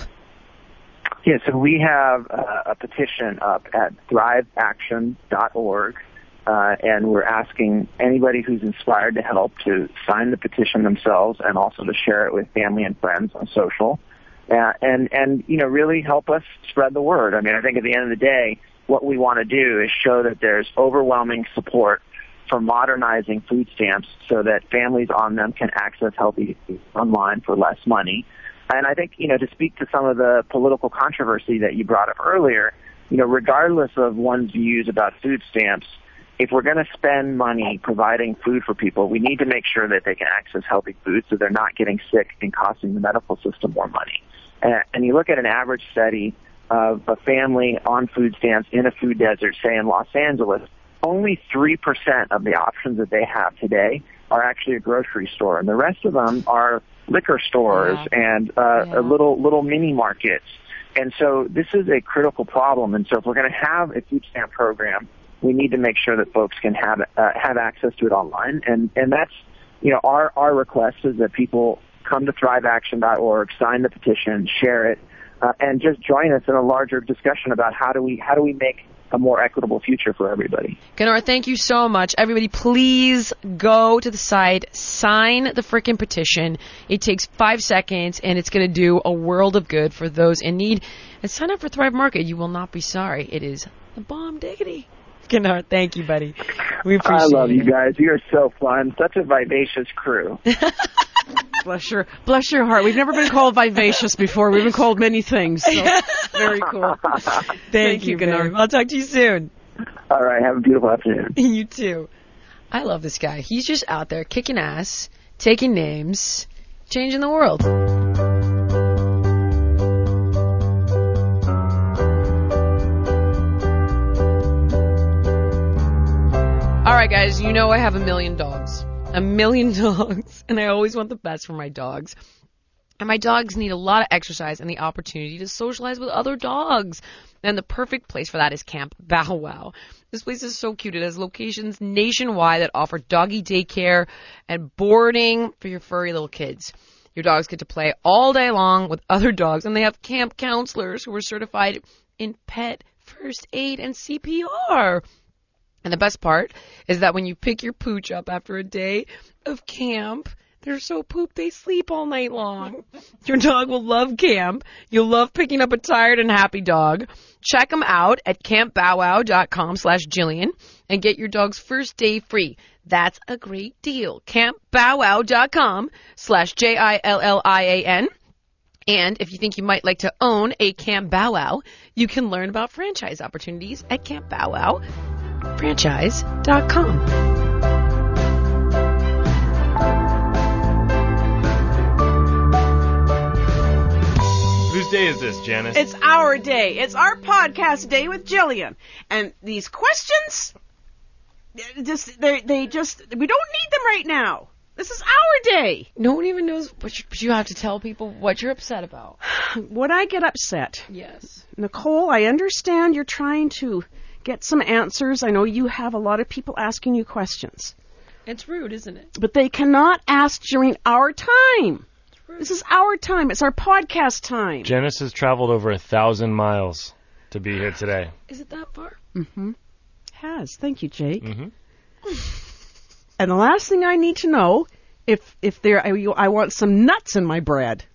Yeah, so we have a petition up at thriveaction.org. And we're asking anybody who's inspired to help to sign the petition themselves and also to share it with family and friends on social. And you know, really help us spread the word. I mean, I think at the end of the day, what we want to do is show that there's overwhelming support for modernizing food stamps so that families on them can access healthy food online for less money. And I think, you know, to speak to some of the political controversy that you brought up earlier, you know, regardless of one's views about food stamps, if we're going to spend money providing food for people, we need to make sure that they can access healthy food so they're not getting sick and costing the medical system more money. And you look at an average study of a family on food stamps in a food desert, say in Los Angeles, only 3% of the options that they have today are actually a grocery store, and the rest of them are liquor stores and little mini markets. And so this is a critical problem. And so if we're going to have a food stamp program, we need to make sure that folks can have access to it online. And that's, you know, our request is that people come to thriveaction.org, sign the petition, share it, and just join us in a larger discussion about how do we make a more equitable future for everybody. Gunnar, thank you so much. Everybody, please go to the site, sign the frickin' petition. It takes 5 seconds, and it's going to do a world of good for those in need. And sign up for Thrive Market. You will not be sorry. It is the bomb diggity. Gunnar, thank you, buddy. We appreciate it. I love you guys. You're so fun. Such a vivacious crew. Bless your heart. We've never been called vivacious before. We've been called many things. So very cool. Thank you, Gunnar. I'll talk to you soon. All right. Have a beautiful afternoon. You too. I love this guy. He's just out there kicking ass, taking names, changing the world. All right, guys, you know I have 1 million dogs. 1 million dogs, and I always want the best for my dogs. And my dogs need a lot of exercise and the opportunity to socialize with other dogs. And the perfect place for that is Camp Bow Wow. This place is so cute. It has locations nationwide that offer doggy daycare and boarding for your furry little kids. Your dogs get to play all day long with other dogs, and they have camp counselors who are certified in pet first aid and CPR. And the best part is that when you pick your pooch up after a day of camp, they're so pooped they sleep all night long. Your dog will love camp. You'll love picking up a tired and happy dog. Check them out at campbowwow.com/Jillian and get your dog's first day free. That's a great deal. campbowwow.com/JILLIAN. And if you think you might like to own a Camp Bow Wow, you can learn about franchise opportunities at campbowwowfranchise.com. Whose day is this, Janice? It's our day. It's our podcast day with Jillian. And these questions, we don't need them right now. This is our day. No one even knows, but you have to tell people what you're upset about. Would I get upset? Yes. Nicole, I understand you're trying to get some answers. I know you have a lot of people asking you questions. It's rude, isn't it? But they cannot ask during our time. This is our time. It's our podcast time. Janice has traveled over 1,000 miles to be here today. Is it that far? Mm-hmm. Has. Thank you, Jake. Mm-hmm. And the last thing I need to know, I want some nuts in my bread.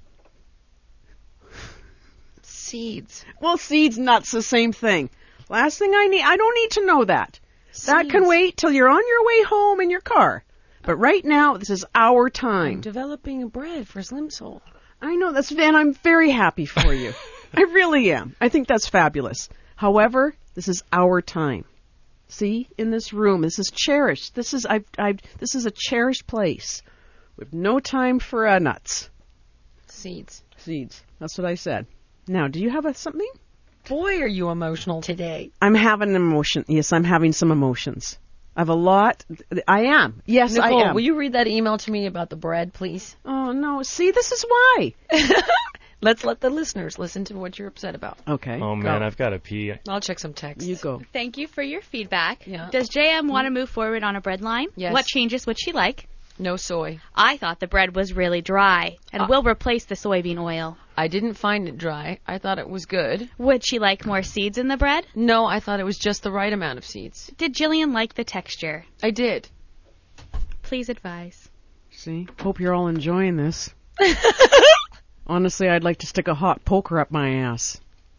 Seeds. Well, seeds, nuts, the same thing. Last thing I don't need to know that. Seeds. That can wait till you're on your way home in your car. But right now, this is our I'm time. developing a bread for Slim Soul. I know, and I'm very happy for you. I really am. I think that's fabulous. However, this is our time. See, in this room, this is cherished. This is a cherished place. We have no time for nuts. Seeds. Seeds. That's what I said. Now, do you have something? Boy, are you emotional today. I'm having an emotion. Yes, I'm having some emotions. I have a lot. I am. Yes, Nicole, I am. will you read that email to me about the bread, please? Oh, no. See, this is why. Let's let the listeners listen to what you're upset about. Okay. Oh, man, go. I've got to pee. I'll check some texts. You go. Thank you for your feedback. Yeah. Does JM want to move forward on a bread line? Yes. What changes would she like? No soy. I thought the bread was really dry and will replace the soybean oil. I didn't find it dry. I thought it was good. Would she like more seeds in the bread? No, I thought it was just the right amount of seeds. Did Jillian like the texture? I did. Please advise. See? Hope you're all enjoying this. Honestly, I'd like to stick a hot poker up my ass.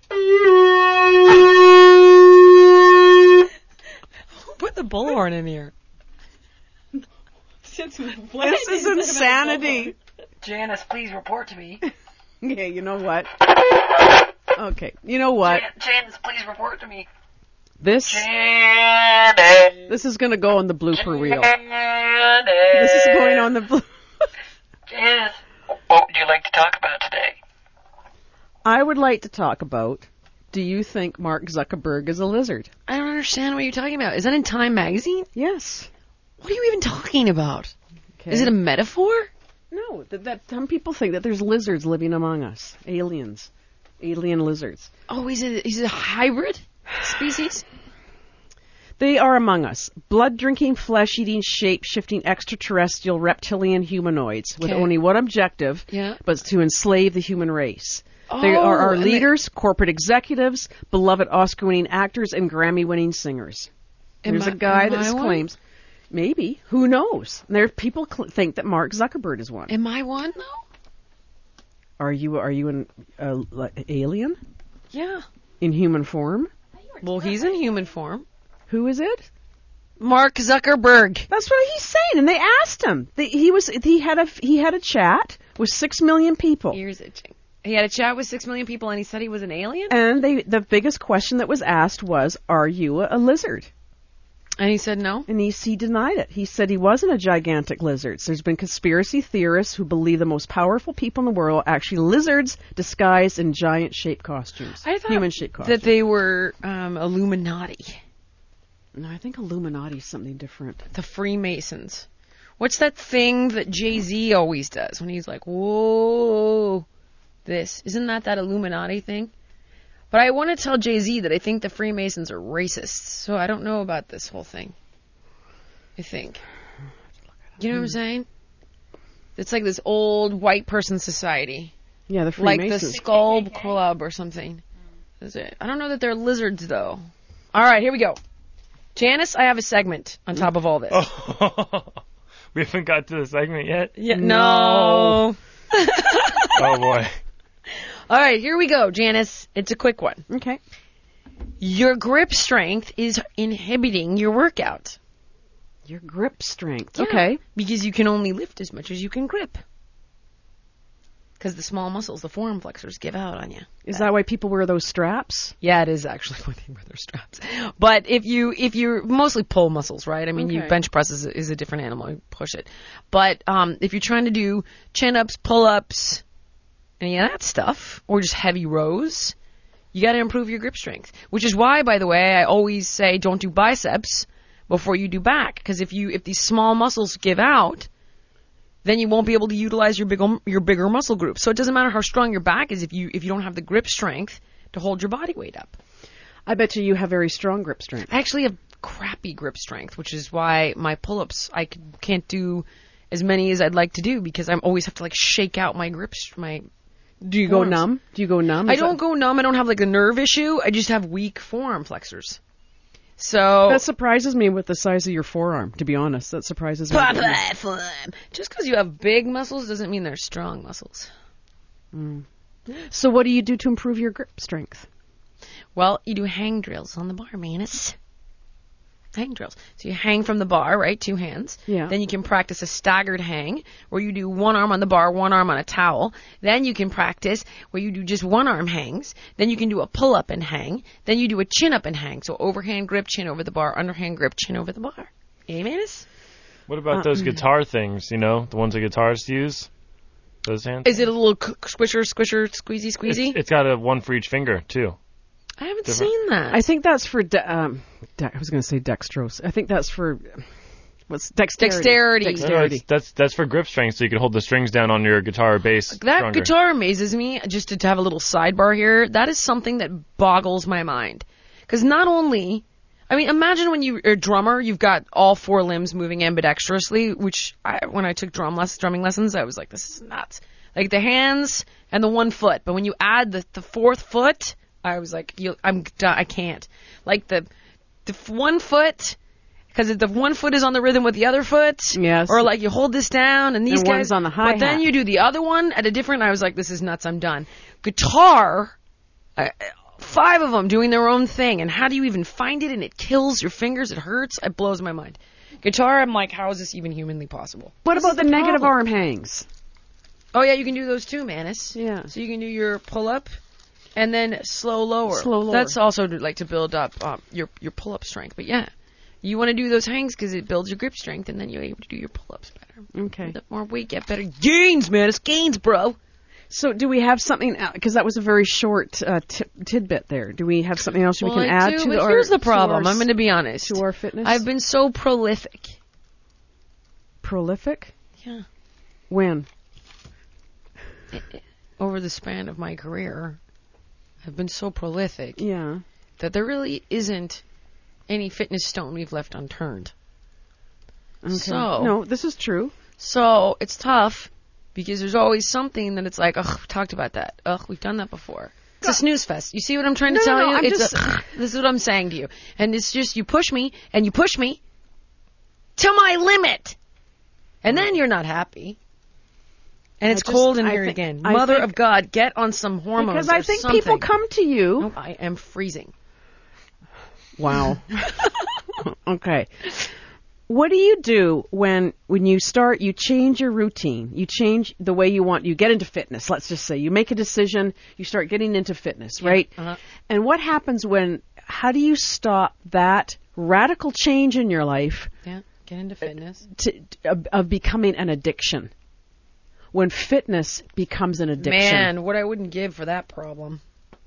Put the bullhorn in here. This is insanity. Janice, please report to me. Okay, you know what? Okay, you know what? Janice, please report to me. This is going to go on the blooper reel. This is going on the Janice, what would you like to talk about today? I would like to talk about, do you think Mark Zuckerberg is a lizard? I don't understand what you're talking about. Is that in Time magazine? Yes. What are you even talking about? Okay. Is it a metaphor? No, that some people think that there's lizards living among us. Aliens. Alien lizards. Oh, he's a hybrid species? They are among us. Blood-drinking, flesh-eating, shape-shifting extraterrestrial reptilian humanoids with Okay. only one objective, Yeah. but it's to enslave the human race. They Oh, are our and leaders, corporate executives, beloved Oscar-winning actors, and Grammy-winning singers. There's a guy am that I one? claims, maybe, who knows? There people think that Mark Zuckerberg is one. Am I one, though? Are you an alien Yeah. in human form? Well, he's in human form. Who is it? Mark Zuckerberg. That's what he's saying, and they asked him. He had a chat with 6 million people, Ears itching. He had a chat with 6 million people, and he said he was an alien? and the biggest question that was asked was, "Are you a lizard?" And he said no. And he denied it. He said he wasn't a gigantic lizard. So there's been conspiracy theorists who believe the most powerful people in the world are actually lizards disguised in giant-shaped costumes, I thought human-shaped costumes. that they were Illuminati, No, I think Illuminati is something different. the Freemasons. What's that thing that Jay-Z always does when he's like, whoa, isn't that Illuminati thing? But I want to tell Jay-Z that I think the Freemasons are racists, so I don't know about this whole thing. I think. You know what I'm saying? It's like this old white person society. Yeah, the Like the Freemasons. Skull Club or something. Is it? I don't know that they're lizards, though. All right, here we go. Janice, I have a segment on top of all this. Oh, we haven't got to the segment yet? Yeah, no. Oh, boy. All right, here we go, Janice. It's a quick one. Okay. Your grip strength is inhibiting your workout. Your grip strength. Yeah, Okay. because you can only lift as much as you can grip. Because the small muscles, the forearm flexors, give out on you. Is that why people wear those straps? Yeah, it is actually why they wear their straps. But if you're mostly pull muscles, right? I mean, you Okay. bench press is a different animal. You push it. But if you're trying to do chin-ups, pull-ups, any of that stuff, or just heavy rows, you got to improve your grip strength. Which is why, by the way, I always say don't do biceps before you do back. Because if these small muscles give out, then you won't be able to utilize your bigger muscle groups. So it doesn't matter how strong your back is if you don't have the grip strength to hold your body weight up. I bet you have very strong grip strength. I actually have crappy grip strength, which is why my pull-ups I can't do as many as I'd like to do because I always have to like shake out my grips. Do you go numb? Do you go numb? I don't go numb. I don't have like a nerve issue. I just have weak forearm flexors. So That surprises me with the size of your forearm, to be honest. That surprises me. just because you have big muscles doesn't mean they're strong muscles. So what do you do to improve your grip strength? Well, you do hang drills on the bar, Manus. Hang drills. So you hang from the bar, right? 2 hands. Yeah. Then you can practice a staggered hang where you do one arm on the bar, one arm on a towel. Then you can practice where you do just one arm hangs. Then you can do a pull up and hang. Then you do a chin up and hang. So overhand grip, chin over the bar, underhand grip, chin over the bar. Hey, Manus? What about those guitar things, the ones that guitarists use? Those hands? Is it a little squisher, squeezy? It's got one for each finger, too. I haven't seen that. I think that's for, I was going to say dextrose. I think that's for, what's dexterity? Dexterity. No, that's for grip strength, so you can hold the strings down on your guitar bass That stronger. guitar amazes me. Just to have a little sidebar here, that is something that boggles my mind. Because not only, imagine when you're a drummer, you've got all 4 limbs moving ambidextrously, which when I took drumming lessons, I was like, this is nuts. Like the hands and the 1 foot. But when you add the 4th foot, I was like, I can't. Like the 1 foot, because the 1 foot is on the rhythm with the other foot. Yes. Or like you hold this down and these And guys. one's on the hi-hat. But then you do the other one at a different, I was like, this is nuts, I'm done. Guitar, 5 of them doing their own thing. And how do you even find it? And it kills your fingers, it hurts, it blows my mind. Guitar, I'm like, how is this even humanly possible? What about the negative arm hangs? Oh yeah, you can do those too, Manus. Yeah. So you can do your pull-up. And then slow lower. Slow lower. That's also to build up your pull-up strength. But yeah, you want to do those hangs because it builds your grip strength, and then you're able to do your pull-ups better. Okay. The more weight, get better gains, man. It's gains, bro. So do we have something, because that was a very short tidbit there. Do we have something else we can add to but our... here's the problem. to our, I'm going to be honest. to our fitness? I've been so prolific. Prolific? Yeah. When? Over the span of my career, I've been so prolific Yeah. that there really isn't any fitness stone we've left unturned. Okay. So- No, this is true. So it's tough because there's always something that it's like, ugh, we talked about that. Ugh, we've done that before. It's a snooze fest. You see what I'm trying to No, tell no, you? I'm It's just- this is what I'm saying to you. And it's just you push me and you push me to my limit. And then you're not happy. And it's cold in here again. Mother of God, get on some hormones. Because I or think something. people come to you. No, I am freezing. Wow. Okay. What do you do when you start, you change your routine, you change the way you get into fitness, let's just say. You make a decision, you start getting into fitness, right? Uh-huh. And what happens how do you stop that radical change in your life Yeah, get into fitness. of becoming an addiction? When fitness becomes an addiction. Man, what I wouldn't give for that problem.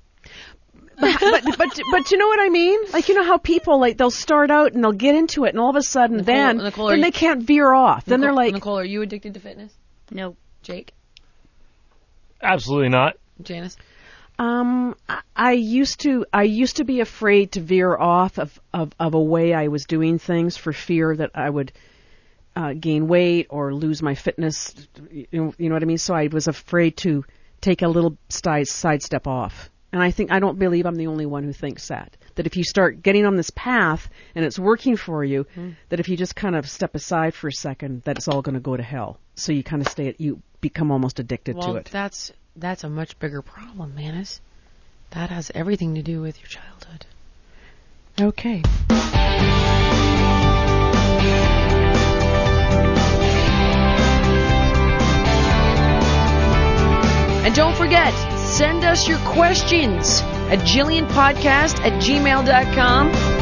But you know what I mean? Like, you know how people, like, they'll start out and they'll get into it, and all of a sudden, Nicole, then they can't veer off. Then they're like, Nicole, are you addicted to fitness? No. Jake? Absolutely not. Janice? I used to be afraid to veer off of a way I was doing things for fear that I would gain weight or lose my fitness. You know what I mean? So I was afraid to take a little sidestep off. And I don't believe I'm the only one who thinks that. that if you start getting on this path and it's working for you, that if you just kind of step aside for a second, that it's all going to go to hell. So you kind of you become almost addicted to it. That's a much bigger problem, Manus. That has everything to do with your childhood. Okay. And don't forget, send us your questions at JillianPodcast@gmail.com.